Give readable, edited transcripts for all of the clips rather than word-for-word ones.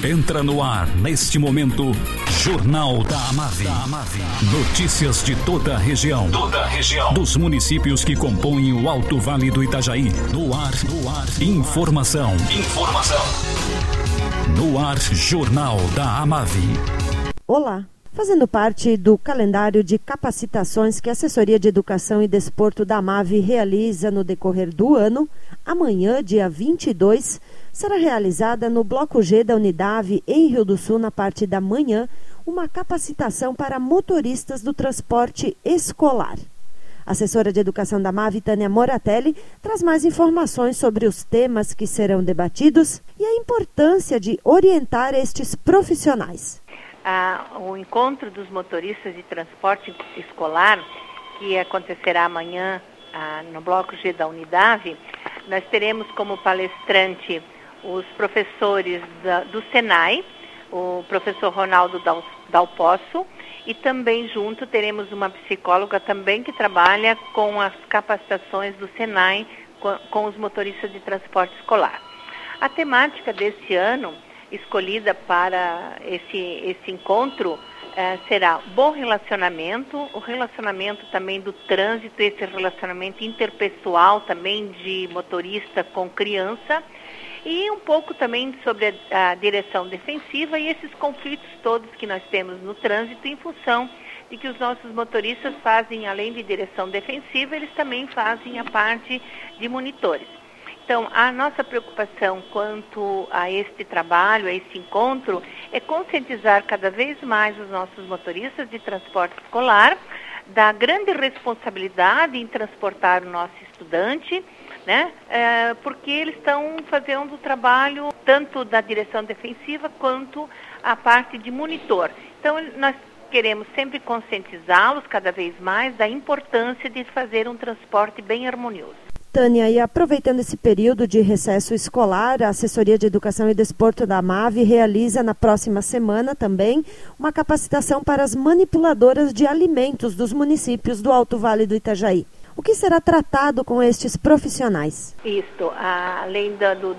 Entra no ar, neste momento, Jornal da Amave. Notícias de toda a região. Dos municípios que compõem o Alto Vale do Itajaí. No ar. Informação. No ar, Jornal da Amave. Olá. Fazendo parte do calendário de capacitações que a Assessoria de Educação e Desporto da Amave realiza no decorrer do ano, amanhã, dia 22, será realizada no Bloco G da Unidade, em Rio do Sul, na parte da manhã, uma capacitação para motoristas do transporte escolar. A assessora de Educação da Amave, Tânia Moratelli, traz mais informações sobre os temas que serão debatidos e a importância de orientar estes profissionais. O encontro dos motoristas de transporte escolar, que acontecerá amanhã no Bloco G da Unidade, nós teremos como palestrante os professores do Senai, o professor Ronaldo Dal Poço, e também junto teremos uma psicóloga também que trabalha com as capacitações do Senai com os motoristas de transporte escolar. A temática deste ano, escolhida para esse encontro, será bom relacionamento, o relacionamento também do trânsito, esse relacionamento interpessoal também de motorista com criança, e um pouco também sobre a direção defensiva e esses conflitos todos que nós temos no trânsito em função de que os nossos motoristas fazem, além de direção defensiva, eles também fazem a parte de monitores. Então, a nossa preocupação quanto a este trabalho, a este encontro, é conscientizar cada vez mais os nossos motoristas de transporte escolar da grande responsabilidade em transportar o nosso estudante, né? Porque eles estão fazendo o trabalho tanto da direção defensiva quanto a parte de monitor. Então, nós queremos sempre conscientizá-los cada vez mais da importância de fazer um transporte bem harmonioso. Tânia, e aproveitando esse período de recesso escolar, a Assessoria de Educação e Desporto da Amave realiza na próxima semana também uma capacitação para as manipuladoras de alimentos dos municípios do Alto Vale do Itajaí. O que será tratado com estes profissionais? Isso, além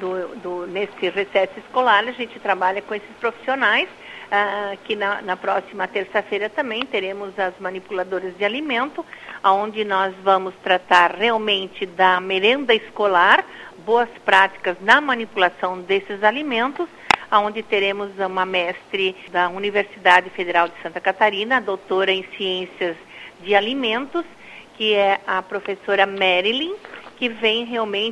nesse recesso escolar, a gente trabalha com esses profissionais, que na próxima terça-feira também teremos as manipuladoras de alimento, onde nós vamos tratar realmente da merenda escolar, boas práticas na manipulação desses alimentos, onde teremos uma mestre da Universidade Federal de Santa Catarina, doutora em Ciências de Alimentos, que é a professora Marilyn, que vem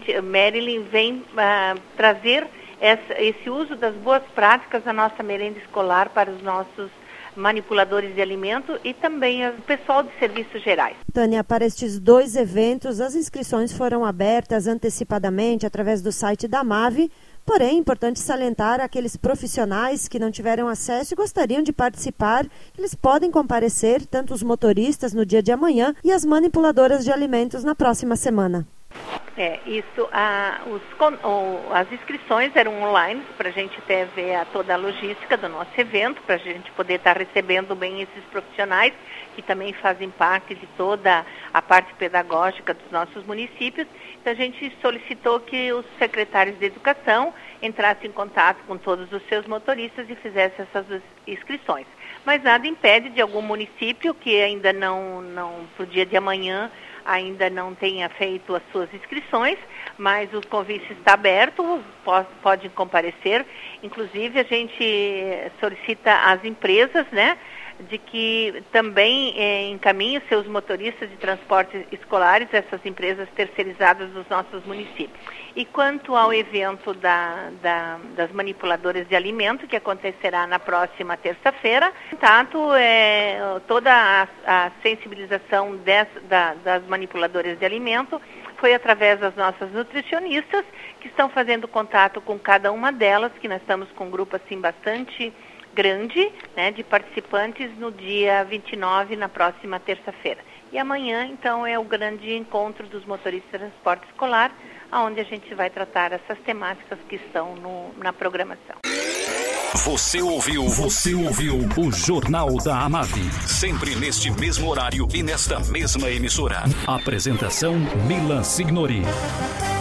trazer esse uso das boas práticas da nossa merenda escolar para os nossos manipuladores de alimento e também o pessoal de serviços gerais. Tânia, para estes dois eventos, as inscrições foram abertas antecipadamente através do site da Amave, porém é importante salientar aqueles profissionais que não tiveram acesso e gostariam de participar, eles podem comparecer, tanto os motoristas no dia de amanhã e as manipuladoras de alimentos na próxima semana. As inscrições eram online para a gente até ver toda a logística do nosso evento, para a gente poder estar recebendo bem esses profissionais que também fazem parte de toda a parte pedagógica dos nossos municípios. Então a gente solicitou que os secretários de educação entrassem em contato com todos os seus motoristas e fizessem essas inscrições. Mas nada impede de algum município que ainda não para o dia de amanhã, ainda não tenha feito as suas inscrições, mas o convite está aberto, pode comparecer. Inclusive, a gente solicita às empresas, né, de que também encaminhem seus motoristas de transportes escolares, essas empresas terceirizadas dos nossos municípios. E quanto ao evento das manipuladoras de alimento, que acontecerá na próxima terça-feira, tanto toda a sensibilização das manipuladoras de alimento foi através das nossas nutricionistas, que estão fazendo contato com cada uma delas, que nós estamos com um grupo assim bastante grande, né, de participantes no dia 29, na próxima terça-feira. E amanhã, então, é o grande encontro dos motoristas de transporte escolar, onde a gente vai tratar essas temáticas que estão na programação. Você ouviu o Jornal da Amave, sempre neste mesmo horário e nesta mesma emissora. Apresentação Milan Signori.